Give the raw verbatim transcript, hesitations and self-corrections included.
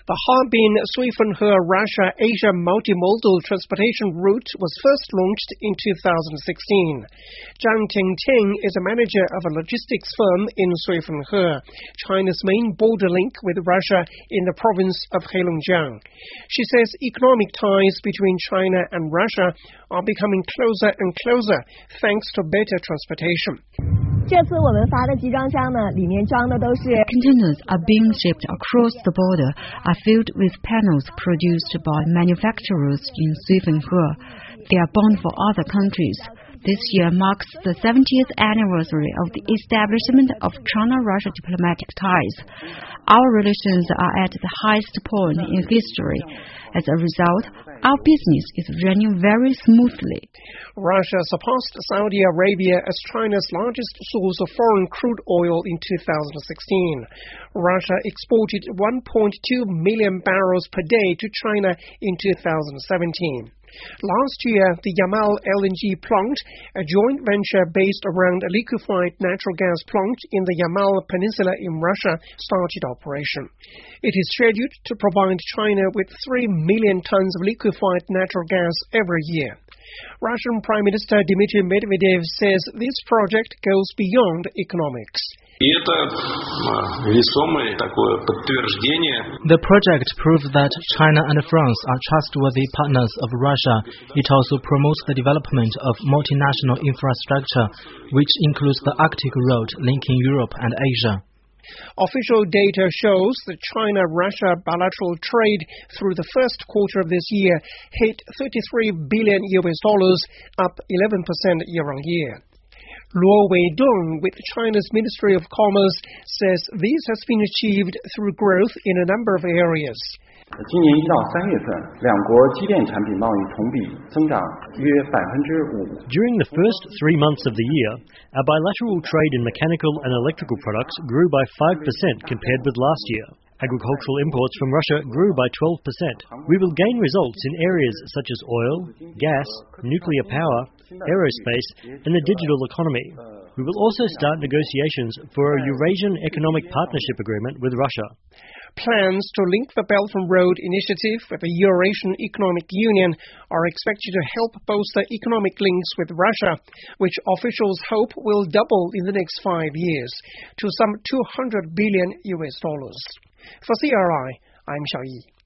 The Harbin-Suifenhe Russia-Asia multimodal transportation route was first launched in two thousand sixteen. Zhang Tingting is a manager of a logistics firm in Suifenhe, China's main border link with Russia in the province of Heilongjiang. She says economic ties between China and Russia are becoming closer and closer thanks to better transportation. Containers are being shipped across the border are filled with panels produced by manufacturers in Suifenhe. They are bound for other countries. This year marks the seventieth anniversary of the establishment of China-Russia diplomatic ties. Our relations are at the highest point in history. As a result, our business is running very smoothly. Russia surpassed Saudi Arabia as China's largest source of foreign crude oil in two thousand sixteen. Russia exported one point two million barrels per day to China in two thousand seventeen. Last year, the Yamal L N G plant, a joint venture based around a liquefied natural gas plant in the Yamal Peninsula in Russia, started operation. It is scheduled to provide China with three million tons of liquefied natural gas every year. Russian Prime Minister Dmitry Medvedev says this project goes beyond economics. The project proves that China and France are trustworthy partners of Russia. It also promotes the development of multinational infrastructure, which includes the Arctic Road linking Europe and Asia. Official data shows that China-Russia bilateral trade through the first quarter of this year hit thirty-three billion U S dollars, up eleven percent year-on-year. Luo Weidong with China's Ministry of Commerce says this has been achieved through growth in a number of areas. During the first three months of the year, our bilateral trade in mechanical and electrical products grew by five percent compared with last year. Agricultural imports from Russia grew by twelve percent. We will gain results in areas such as oil, gas, nuclear power, aerospace, and the digital economy. We will also start negotiations for a Eurasian Economic Partnership Agreement with Russia. Plans to link the Belt and Road Initiative with the Eurasian Economic Union are expected to help bolster economic links with Russia, which officials hope will double in the next five years to some two hundred billion U S dollars. For C R I, I'm Xiao Yi.